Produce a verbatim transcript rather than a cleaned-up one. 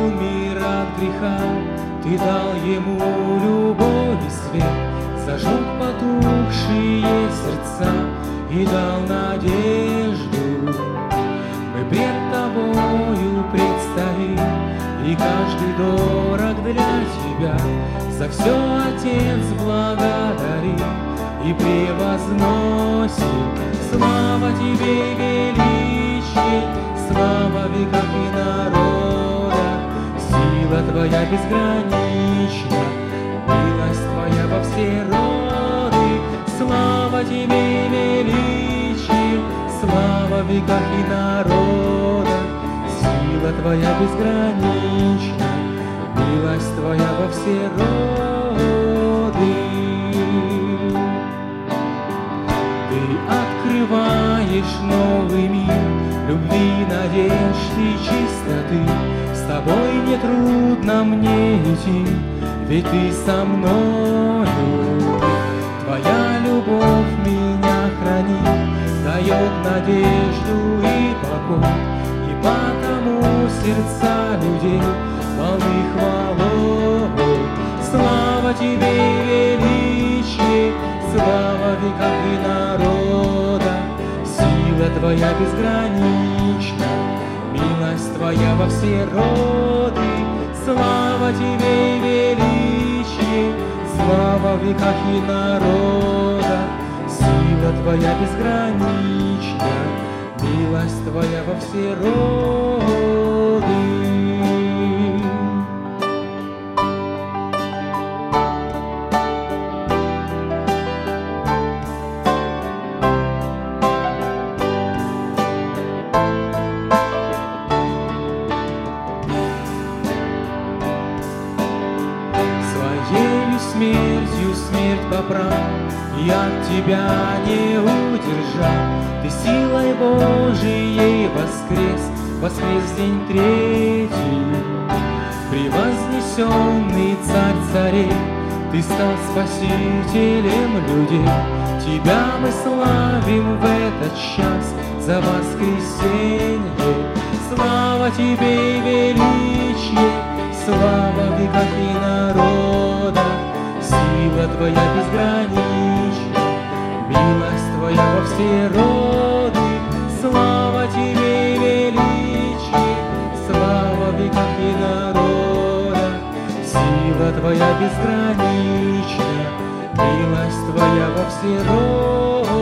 мир от греха, Ты дал ему любовь и свет, зажег потухшие сердца и дал надежду. Мы пред Тобою предстоим, и каждый дорог для Тебя. За все, Отец, благодарим и превозносим. Слава Тебе, величие, слава веков и народа. Сила Твоя безгранична, милость Твоя во все роды. Слава Тебе, величие, слава веков и народа. Сила Твоя безгранична, милость Твоя во все роды. Ты открываешь новый мир любви, надежды и чистоты. С Тобой не трудно мне идти, ведь Ты со мною. Твоя любовь меня хранит, дает надежду и покой, и потому сердца людей полны хвалой. Слава Тебе, величие, слава веков и народа. Сила Твоя безгранична, милость Твоя во все роды. Слава Тебе, величие, слава веков и народа. Сила Твоя безгранична, милость Твоя во все роды. Своею смертью смерть поправ, и от Тебя не удержал. Ты силой Божией воскрес, воскрес день третий. Превознесенный Царь царей, Ты стал спасителем людей. Тебя мы славим в этот час за воскресенье. Слава Тебе, величие, слава веков и народа. Сила Твоя безгранична, милость Твоя во все роды. Слава Тебе, величие, слава веков и народа. Сила Твоя безгранична, милость Твоя во все роды.